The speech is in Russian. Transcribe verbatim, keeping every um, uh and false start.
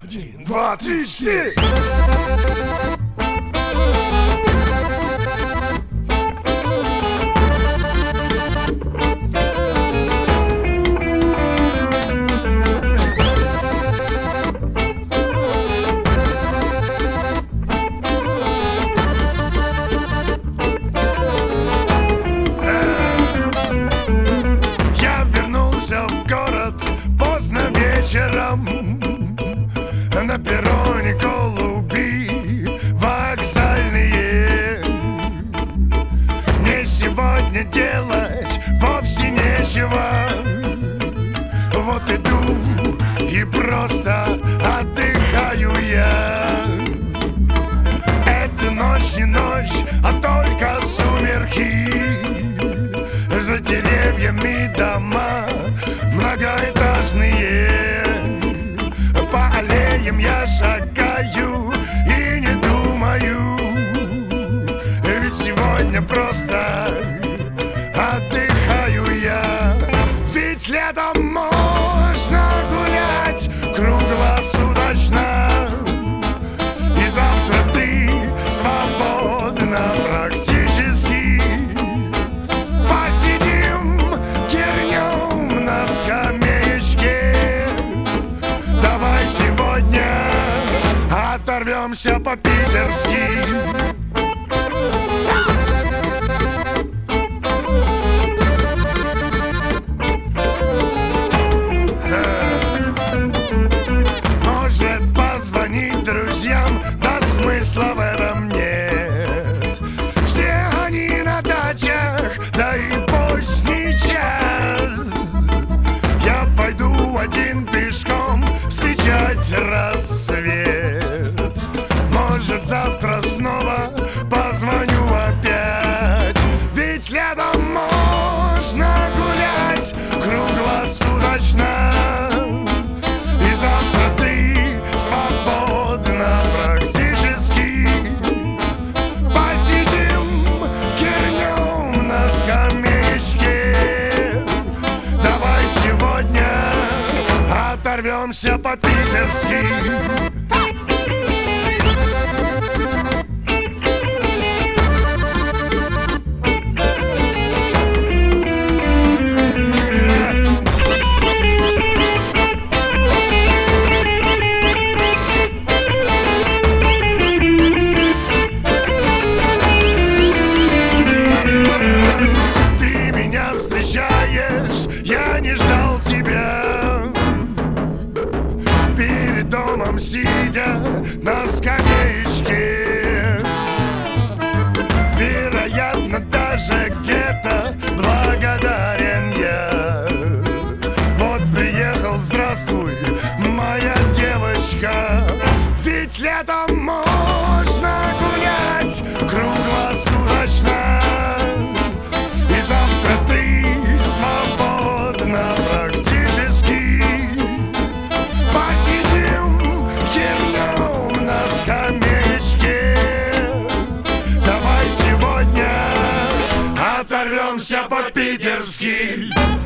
Один, два, три, четыре. Я вернулся в город поздно вечером. На перроне голуби вокзальные. Мне сегодня делать вовсе нечего. Вот иду и просто отдыхаю я. Это ночь не ночь, а только сумерки. За деревьями дома многоэтажные. По аллеям я шагаю и не думаю, ведь сегодня просто отдыхаю я. Ведь летом можно гулять круглосуточно, и завтра ты свободна практически. Посидим, кернем на скамеечке. Давай сегодня оторвемся по-питерски. Может позвонить друзьям, да смысла в этом нет. Все они на дачах, да и поздний час. Я пойду один пешком встречать рассвет. Может завтра снова позвоню опять. Ведь летом можно гулять круглосуточно, и завтра ты свободна практически. Посидим, кернем на скамеечке. Давай сегодня оторвемся по-питерски. Ты меня встречаешь, я не ждал тебя. Перед домом сидя на скамеечке, вероятно, даже где-то благодарен я. Вот приехал, здравствуй, моя девочка. Ведь летом можно гулять круглосуточно, и завтра ты свободна практически. Посидим, кернем на скамеечке. Давай сегодня оторвемся по-питерски.